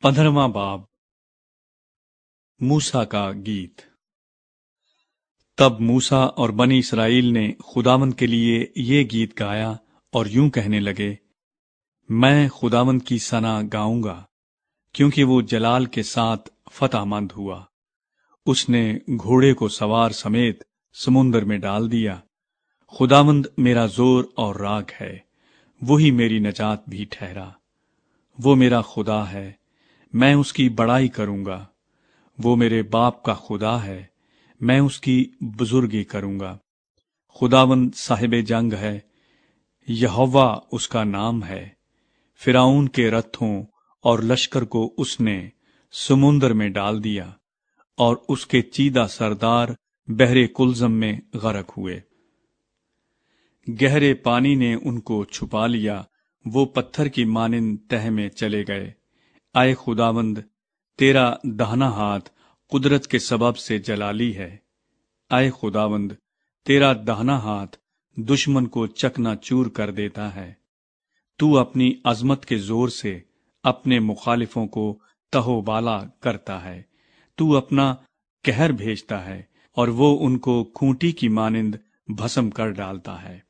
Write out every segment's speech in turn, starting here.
15واں باب موسیٰ کا گیت۔ تب موسیٰ اور بنی اسرائیل نے خداوند کے لیے یہ گیت گایا اور یوں کہنے لگے، میں خداوند کی ثنا گاؤں گا، کیونکہ وہ جلال کے ساتھ فتح مند ہوا۔ اس نے گھوڑے کو سوار سمیت سمندر میں ڈال دیا۔ خداوند میرا زور اور راگ ہے، وہی میری نجات بھی ٹھہرا۔ وہ میرا خدا ہے، میں اس کی بڑائی کروں گا۔ وہ میرے باپ کا خدا ہے، میں اس کی بزرگی کروں گا۔ خداوند صاحب جنگ ہے، یہوہ اس کا نام ہے۔ فرعون کے رتھوں اور لشکر کو اس نے سمندر میں ڈال دیا، اور اس کے چیدہ سردار بحر کلزم میں غرق ہوئے۔ گہرے پانی نے ان کو چھپا لیا، وہ پتھر کی مانند تہ میں چلے گئے۔ اے خداوند، تیرا دہنا ہاتھ قدرت کے سبب سے جلالی ہے۔ اے خداوند، تیرا دہنا ہاتھ دشمن کو چکنا چور کر دیتا ہے۔ تو اپنی عظمت کے زور سے اپنے مخالفوں کو تہو بالا کرتا ہے۔ تو اپنا قہر بھیجتا ہے اور وہ ان کو کھونٹی کی مانند بھسم کر ڈالتا ہے۔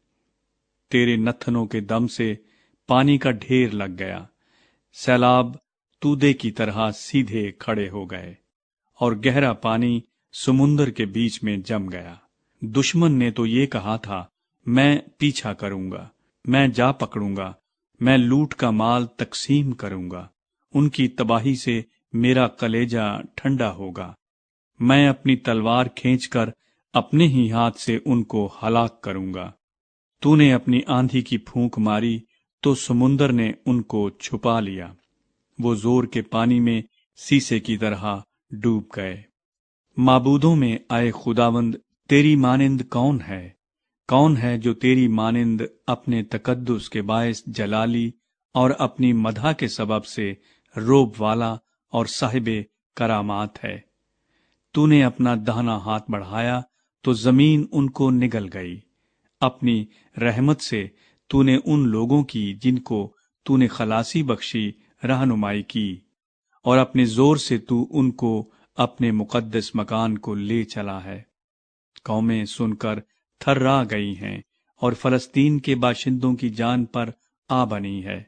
تیرے نتھنوں کے دم سے پانی کا ڈھیر لگ گیا، سیلاب تودے کی طرح سیدھے کھڑے ہو گئے، اور گہرا پانی سمندر کے بیچ میں جم گیا۔ دشمن نے تو یہ کہا تھا، میں پیچھا کروں گا، میں جا پکڑوں گا، میں لوٹ کا مال تقسیم کروں گا۔ ان کی تباہی سے میرا کلیجہ ٹھنڈا ہوگا۔ میں اپنی تلوار کھینچ کر اپنے ہی ہاتھ سے ان کو ہلاک کروں گا۔ تو نے اپنی آندھی کی پھونک ماری تو سمندر نے ان کو چھپا لیا۔ وہ زور کے پانی میں سیسے کی طرح ڈوب گئے۔ معبودوں میں اے خداوند تیری مانند کون ہے؟ کون ہے جو تیری مانند اپنے تقدس کے باعث جلالی اور اپنی مدح کے سبب سے روب والا اور صاحب کرامات ہے؟ تو نے اپنا دہنا ہاتھ بڑھایا تو زمین ان کو نگل گئی۔ اپنی رحمت سے تو نے ان لوگوں کی جن کو تو نے خلاصی بخشی رہنمائی کی، اور اپنے زور سے تو ان کو اپنے مقدس مکان کو لے چلا ہے۔ قومیں سن کر تھرا گئی ہیں، اور فلسطین کے باشندوں کی جان پر آ بنی ہے۔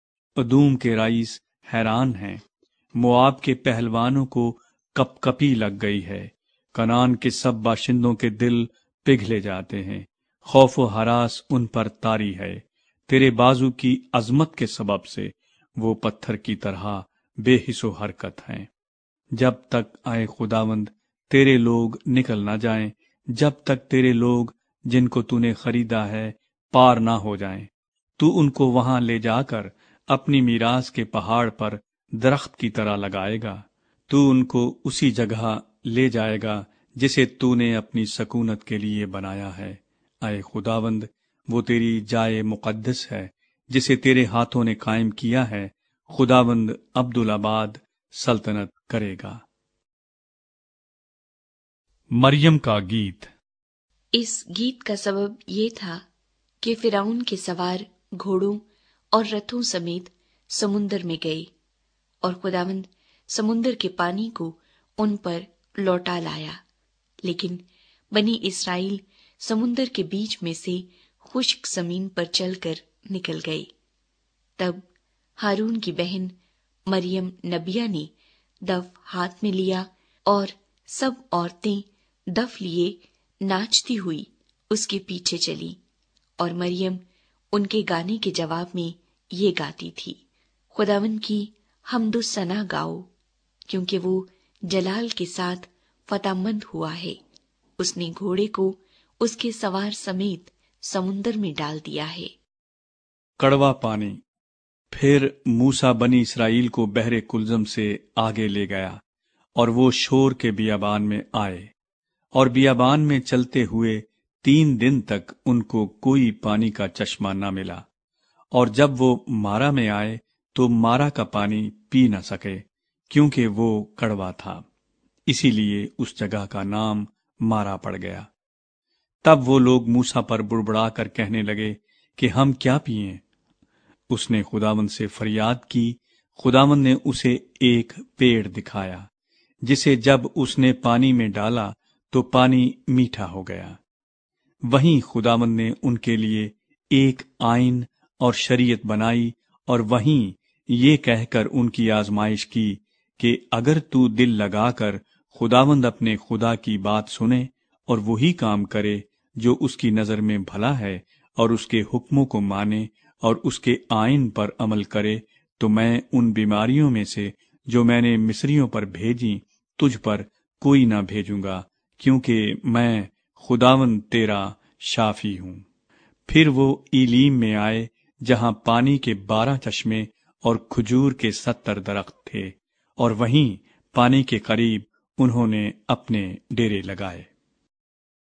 ادوم کے رئیس حیران ہیں، مواب کے پہلوانوں کو کپ کپی لگ گئی ہے۔ کنعان کے سب باشندوں کے دل پگھلے جاتے ہیں، خوف و ہراس ان پر طاری ہے۔ تیرے بازو کی عظمت کے سبب سے وہ پتھر کی طرح بے حس و حرکت ہیں۔ جب تک اے خداوند تیرے لوگ نکل نہ جائیں، جب تک تیرے لوگ جن کو تو نے خریدا ہے پار نہ ہو جائیں، تو ان کو وہاں لے جا کر اپنی میراث کے پہاڑ پر درخت کی طرح لگائے گا۔ تو ان کو اسی جگہ لے جائے گا جسے تو نے اپنی سکونت کے لیے بنایا ہے۔ اے خداوند، وہ تیری جائے مقدس ہے جسے تیرے ہاتھوں نے قائم کیا ہے۔ خداوند عبدالآباد سلطنت کرے گا۔ مریم کا گیت۔ اس گیت کا سبب یہ تھا کہ فرعون کے سوار گھوڑوں اور رتھوں سمیت سمندر میں گئے، اور خداوند سمندر کے پانی کو ان پر لوٹا لایا، لیکن بنی اسرائیل سمندر کے بیچ میں سے خشک زمین پر چل کر نکل گئے۔ تب ہارون کی بہن مریم نبیہ نے دف ہاتھ میں لیا، اور سب عورتیں دف لیے ناچتی ہوئی اس کے پیچھے چلی، اور مریم ان کے گانے کے جواب میں یہ گاتی تھی، خداوند کی حمد و ثنا گاؤ، کیونکہ وہ جلال کے ساتھ فتح مند ہوا ہے۔ اس نے گھوڑے کو اس کے سوار سمیت سمندر میں ڈال دیا ہے۔ کڑوا پانی۔ پھر موسیٰ بنی اسرائیل کو بحر کلزم سے آگے لے گیا، اور وہ شور کے بیابان میں آئے، اور بیابان میں چلتے ہوئے 3 دن تک ان کو کوئی پانی کا چشمہ نہ ملا، اور جب وہ مارا میں آئے تو مارا کا پانی پی نہ سکے، کیونکہ وہ کڑوا تھا، اسی لیے اس جگہ کا نام مارا پڑ گیا۔ تب وہ لوگ موسیٰ پر بڑبڑا کر کہنے لگے کہ ہم کیا پئیں؟ اس نے خداوند سے فریاد کی۔ خداوند نے اسے ایک پیڑ دکھایا جسے جب اس نے پانی میں ڈالا تو پانی میٹھا ہو گیا۔ وہیں خداوند نے ان کے لیے ایک آئین اور شریعت بنائی، اور وہیں یہ کہہ کر ان کی آزمائش کی کہ اگر تو دل لگا کر خداوند اپنے خدا کی بات سنے اور وہی کام کرے جو اس کی نظر میں بھلا ہے، اور اس کے حکموں کو مانے اور اس کے آئین پر عمل کرے، تو میں ان بیماریوں میں سے جو میں نے مصریوں پر بھیجی تجھ پر کوئی نہ بھیجوں گا، کیونکہ میں خداوند تیرا شافی ہوں۔ پھر وہ ایلیم میں آئے جہاں پانی کے 12 چشمے اور کھجور کے 70 درخت تھے، اور وہیں پانی کے قریب انہوں نے اپنے ڈیرے لگائے۔